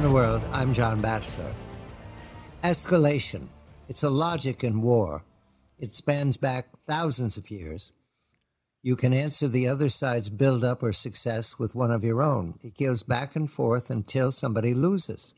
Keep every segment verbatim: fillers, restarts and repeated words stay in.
in the World. I'm John Batchelor. Escalation. It's a logic in war. It spans back thousands of years. You can answer the other side's build-up or success with one of your own. It goes back and forth until somebody loses.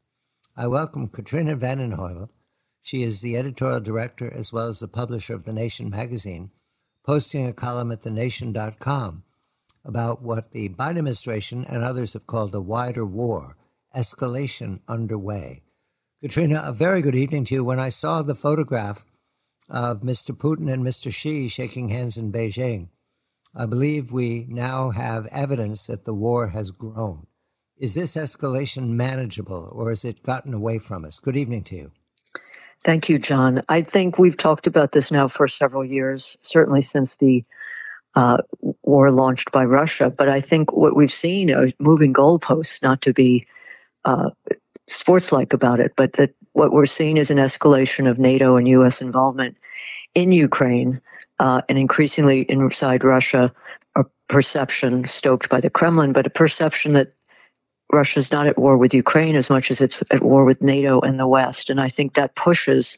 I welcome Katrina vanden Heuvel. She is the editorial director as well as the publisher of The Nation magazine, posting a column at the nation dot com about what the Biden administration and others have called a wider war, escalation underway. Katrina, a very good evening to you. When I saw the photograph of Mister Putin and Mister Xi shaking hands in Beijing, I believe we now have evidence that the war has grown. Is this escalation manageable, or has it gotten away from us? Good evening to you. Thank you, John. I think we've talked about this now for several years, certainly since the uh, war launched by Russia. But I think what we've seen are moving goalposts, not to be uh, sports-like about it, but that what we're seeing is an escalation of NATO and U S involvement in Ukraine uh, and increasingly inside Russia, a perception stoked by the Kremlin, but a perception that Russia's not at war with Ukraine as much as it's at war with NATO and the West. And I think that pushes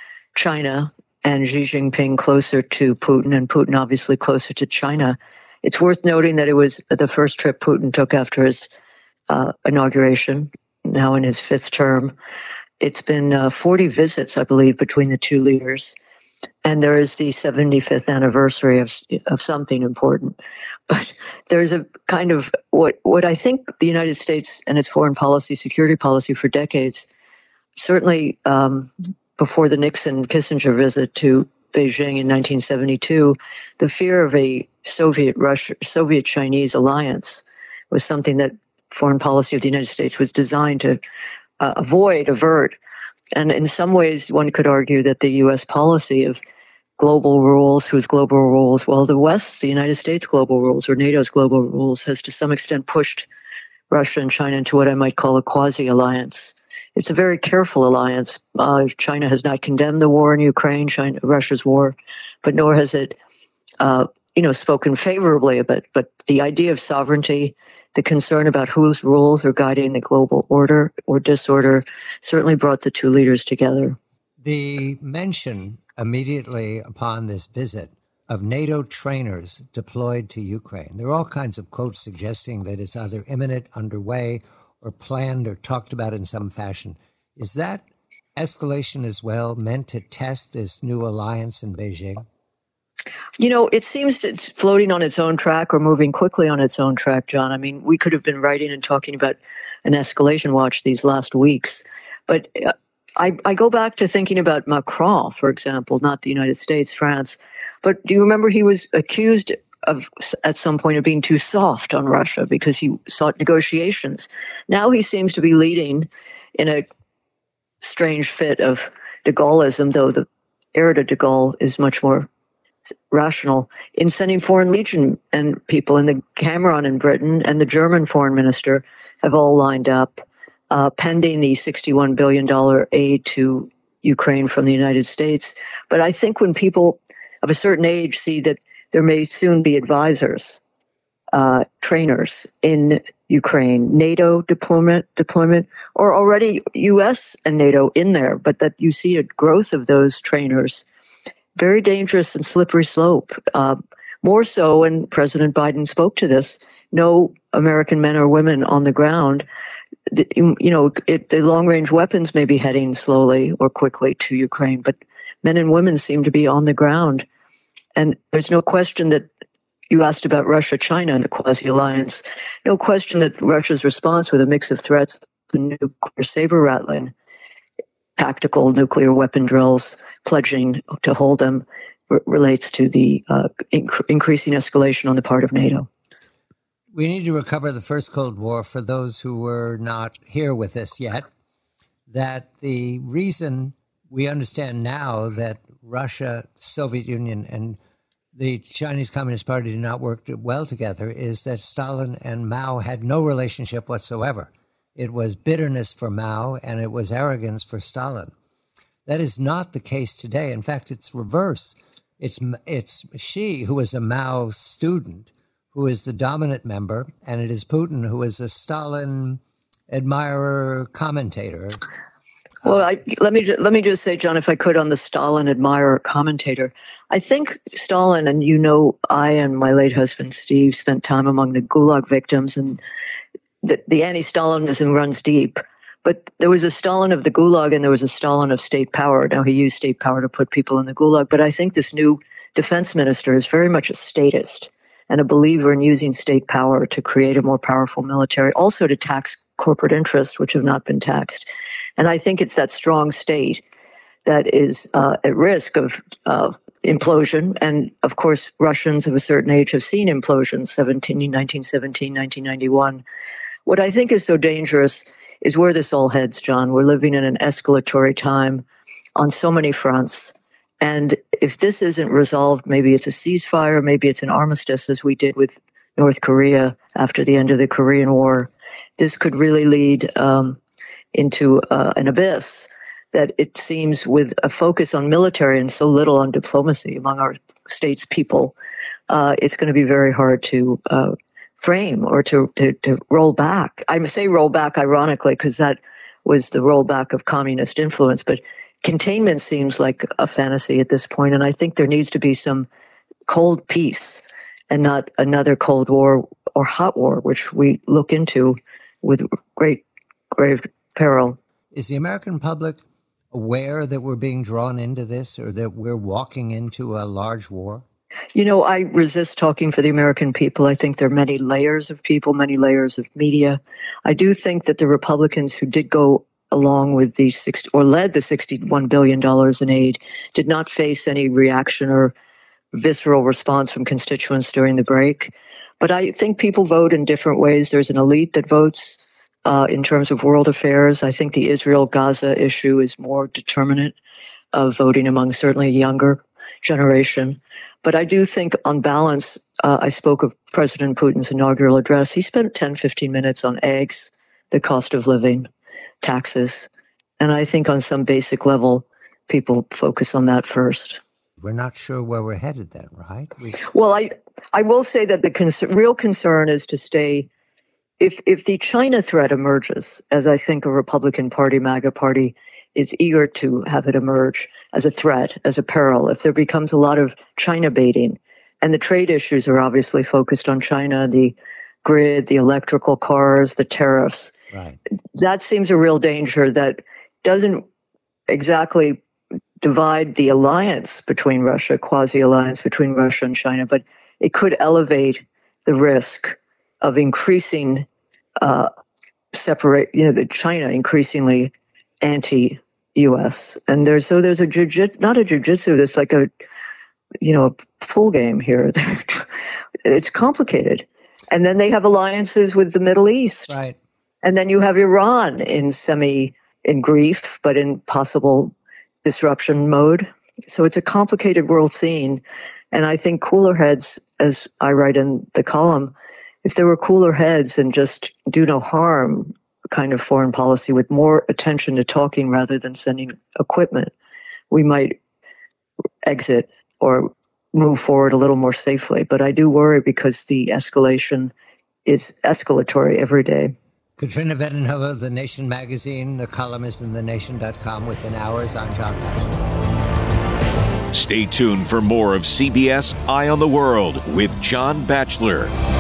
China and Xi Jinping closer to Putin, and Putin obviously closer to China. It's worth noting that it was the first trip Putin took after his uh, inauguration, now in his fifth term. It's been uh, forty visits, I believe, between the two leaders. And there is the seventy-fifth anniversary of of something important. But there's a kind of what what I think the United States and its foreign policy, security policy for decades, certainly um, before the Nixon-Kissinger visit to Beijing in nineteen seventy-two, the fear of a Soviet-Russia, Soviet-Chinese alliance was something that foreign policy of the United States was designed to uh, avoid, avert. And in some ways, one could argue that the U S policy of global rules, whose global rules, well, the West, the United States global rules, or NATO's global rules, has to some extent pushed Russia and China into what I might call a quasi-alliance. It's a very careful alliance. Uh, China has not condemned the war in Ukraine, China, Russia's war, but nor has it, uh, you know, spoken favorably of it. But the idea of sovereignty, the concern about whose rules are guiding the global order or disorder, certainly brought the two leaders together. The mention immediately upon this visit of NATO trainers deployed to Ukraine. There are all kinds of quotes suggesting that it's either imminent, underway, or planned or talked about in some fashion. Is that escalation as well meant to test this new alliance in Beijing? You know, it seems it's floating on its own track or moving quickly on its own track, John. I mean, we could have been writing and talking about an escalation watch these last weeks. But uh, I, I go back to thinking about Macron, for example, not the United States, France. But do you remember he was accused of, at some point, of being too soft on Russia because he sought negotiations? Now he seems to be leading in a strange fit of de Gaulleism, though the heir to de Gaulle is much more rational, in sending foreign legion and people. And the Cameron in Britain and the German foreign minister have all lined up uh, pending the sixty-one billion dollars aid to Ukraine from the United States. But I think when people of a certain age see that there may soon be advisors, uh, trainers in Ukraine, NATO deployment, deployment, or already U S and NATO in there, but that you see a growth of those trainers, very dangerous and slippery slope. Uh, more so when President Biden spoke to this, no American men or women on the ground. The, you know, it, the long-range weapons may be heading slowly or quickly to Ukraine, but men and women seem to be on the ground. And there's no question that you asked about Russia, China, and the quasi-alliance. No question that Russia's response with a mix of threats, the nuclear saber rattling, tactical nuclear weapon drills, pledging to hold them, r- relates to the uh, inc- increasing escalation on the part of NATO. We need to recover the first Cold War for those who were not here with us yet, that the reason we understand now that Russia, Soviet Union, and the Chinese Communist Party did not work well together is that Stalin and Mao had no relationship whatsoever. It was bitterness for Mao and it was arrogance for Stalin. That is not the case today. In fact, it's reverse. It's it's Xi, who is a Mao student, who is the dominant member, and it is Putin, who is a Stalin admirer, commentator. Well, I, let me ju- let me just say, John, if I could, on the Stalin admirer commentator, I think Stalin, and you know, I and my late husband Steve spent time among the Gulag victims, and the, the anti-Stalinism runs deep. But there was a Stalin of the Gulag, and there was a Stalin of state power. Now, he used state power to put people in the Gulag, but I think this new defense minister is very much a statist and a believer in using state power to create a more powerful military, also to tax corporate interests, which have not been taxed. And I think it's that strong state that is uh, at risk of uh, implosion. And of course, Russians of a certain age have seen implosions, nineteen seventeen, nineteen ninety-one. What I think is so dangerous is where this all heads, John. We're living in an escalatory time on so many fronts. And if this isn't resolved, maybe it's a ceasefire, maybe it's an armistice, as we did with North Korea after the end of the Korean War. This could really lead um, into uh, an abyss that it seems, with a focus on military and so little on diplomacy among our state's people, uh, it's going to be very hard to uh, frame or to, to, to roll back. I say roll back ironically because that was the rollback of communist influence, but containment seems like a fantasy at this point, and I think there needs to be some cold peace and not another Cold War or hot war, which we look into with great, grave peril. Is the American public aware that we're being drawn into this, or that we're walking into a large war? You know, I resist talking for the American people. I think there are many layers of people, many layers of media. I do think that the Republicans who did go along with the six or led the sixty-one billion dollars in aid did not face any reaction or visceral response from constituents during the break. But I think people vote in different ways. There's an elite that votes uh, in terms of world affairs. I think the Israel-Gaza issue is more determinant of voting among certainly a younger generation. But I do think on balance, uh, I spoke of President Putin's inaugural address. He spent ten, fifteen minutes on eggs, the cost of living, taxes. And I think on some basic level, people focus on that first. We're not sure where we're headed then, right? We... Well, I I will say that the cons- real concern is to stay, if if the China threat emerges, as I think a Republican Party, MAGA Party, is eager to have it emerge as a threat, as a peril, if there becomes a lot of China baiting, and the trade issues are obviously focused on China, the grid, the electrical cars, the tariffs, right. That seems a real danger that doesn't exactly divide the alliance between Russia, quasi-alliance between Russia and China, but it could elevate the risk of increasing uh, separate, you know, the China increasingly anti-U S. And there's so there's a jiu-jitsu, not a jiu-jitsu, that's like a, you know, a pool game here. It's complicated. And then they have alliances with the Middle East. Right. And then you have Iran in semi, in grief, but in possible disruption mode. So it's a complicated world scene. And I think cooler heads, as I write in the column, if there were cooler heads and just do no harm kind of foreign policy with more attention to talking rather than sending equipment, we might exit or move forward a little more safely. But I do worry because the escalation is escalatory every day. Katrina Vanden of The Nation magazine, the columnist in the nation dot com within hours. I'm John Batchelor. Stay tuned for more of C B S Eye on the World with John Batchelor.